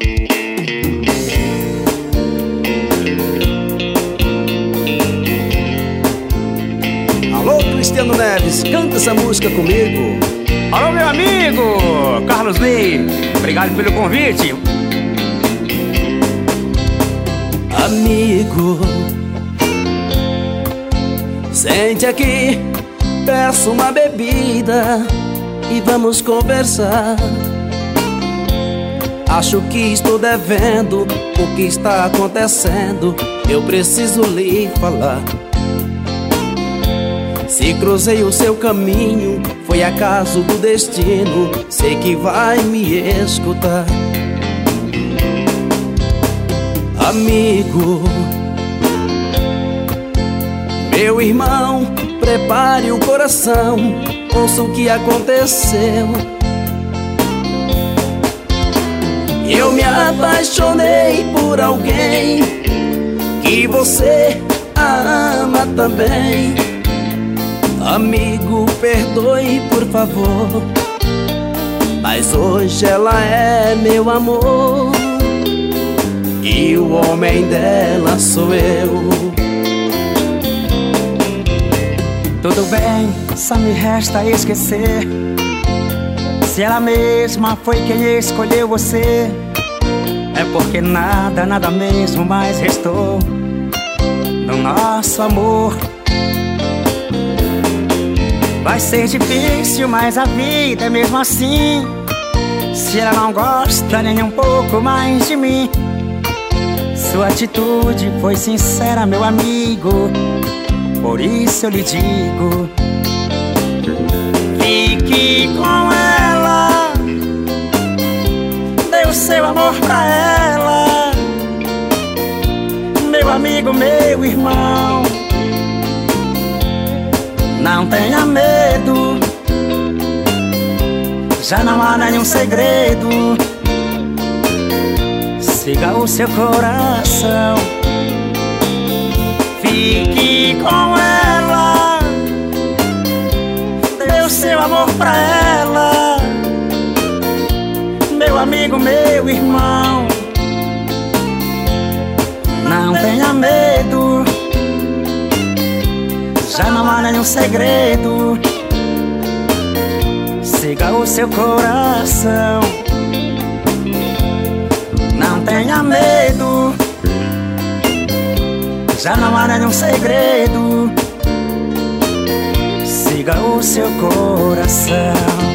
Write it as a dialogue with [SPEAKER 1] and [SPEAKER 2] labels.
[SPEAKER 1] Alô, Cristiano Neves, canta essa música comigo.
[SPEAKER 2] Alô, meu amigo Carlos Ney, obrigado pelo convite.
[SPEAKER 1] Amigo, sente aqui, peço uma bebida e vamos conversar. Acho que estou devendo o que está acontecendo, eu preciso lhe falar. Se cruzei o seu caminho, foi acaso do destino, sei que vai me escutar. Amigo, meu irmão, prepare o coração, ouça o que aconteceu. Eu me apaixonei por alguém que você ama também. Amigo, perdoe por favor, mas hoje ela é meu amor e o homem dela sou eu.
[SPEAKER 3] Tudo bem, só me resta esquecer. Se ela mesma foi quem escolheu você, é porque nada, nada mesmo mais restou do nosso amor. Vai ser difícil, mas a vida é mesmo assim. Se ela não gosta nem um pouco mais de mim, sua atitude foi sincera, meu amigo, por isso eu lhe digo: fique com ela, dê o seu amor pra ela, meu amigo, meu irmão. Não tenha medo, já não há nenhum segredo. Siga o seu coração, fique com ela, dê o seu amor pra ela, meu amigo, meu irmão. Não tenha medo, já não há nenhum segredo. Siga o seu coração, não tenha medo, já não há nenhum segredo. Siga o seu coração.